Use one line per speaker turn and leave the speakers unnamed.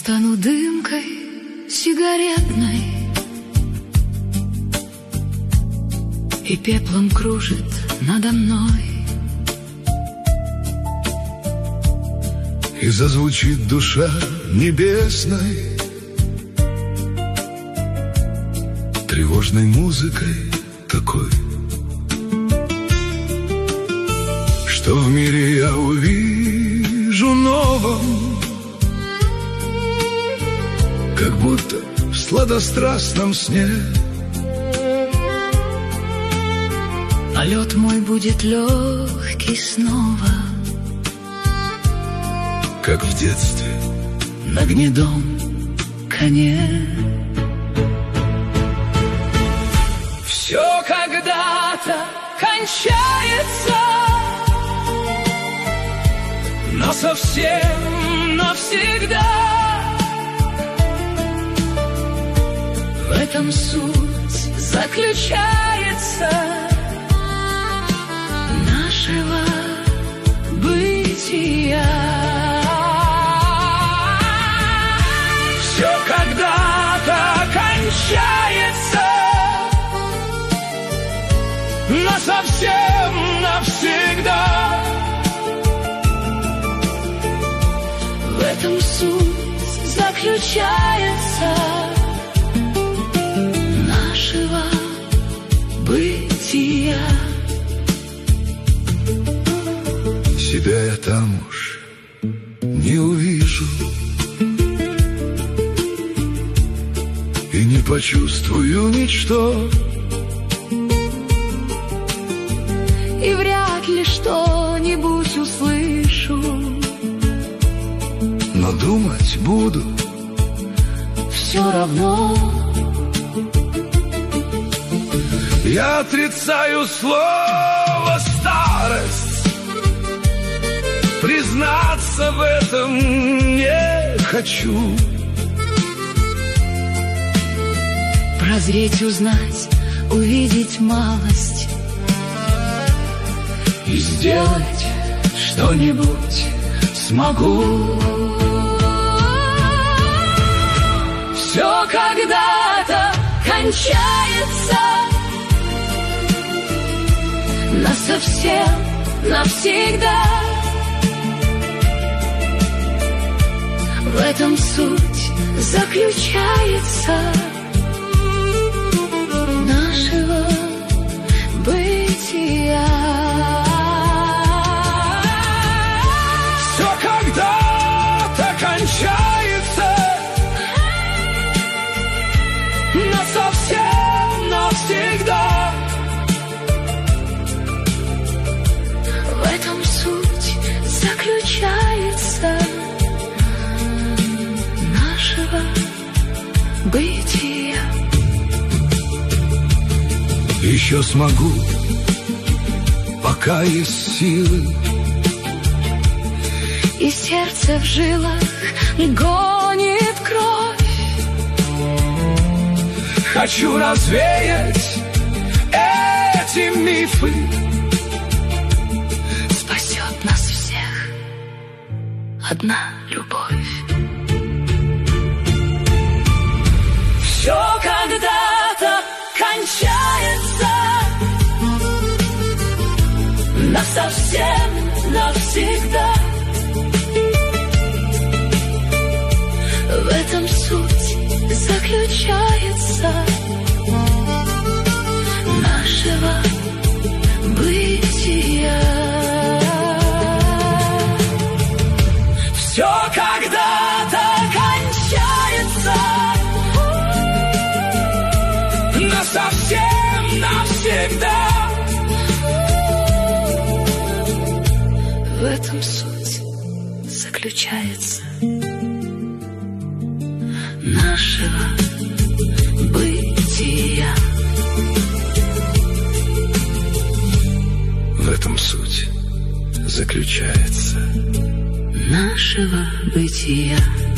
стану дымкой сигаретной, и пеплом кружит надо мной.
И зазвучит душа небесной тревожной музыкой такой, что в мире я увижу новом, как будто в сладострастном сне.
Полет мой будет легкий снова,
как в детстве
на гнедом коне. Все когда-то кончается, но совсем навсегда. В этом суть заключается нашего бытия. Все когда-то кончается, но совсем навсегда. В этом суть заключается нашего бытия.
Себя я там уж не увижу и не почувствую ничто,
и вряд ли что-нибудь услышу,
но думать буду
все равно.
Я отрицаю слово старость, признаться в этом не хочу.
Прозреть, узнать, увидеть малость и сделать что-нибудь смогу. Все когда-то кончается, насовсем, навсегда. В этом суть заключается нашего бытия.
Все когда-то кончается, но совсем навсегда.
В этом суть заключается нашего бытия.
Еще смогу, пока есть силы,
и сердце в жилах гонит кровь.
хочу развеять эти мифы.
Спасет нас всех одна любовь. Все когда-то кончается, насовсем, навсегда. В этом суть заключается нашего бытия. Все когда-то кончается, насовсем, навсегда. В этом суть заключается нашего бытия.
В этом суть заключается
нашего бытия.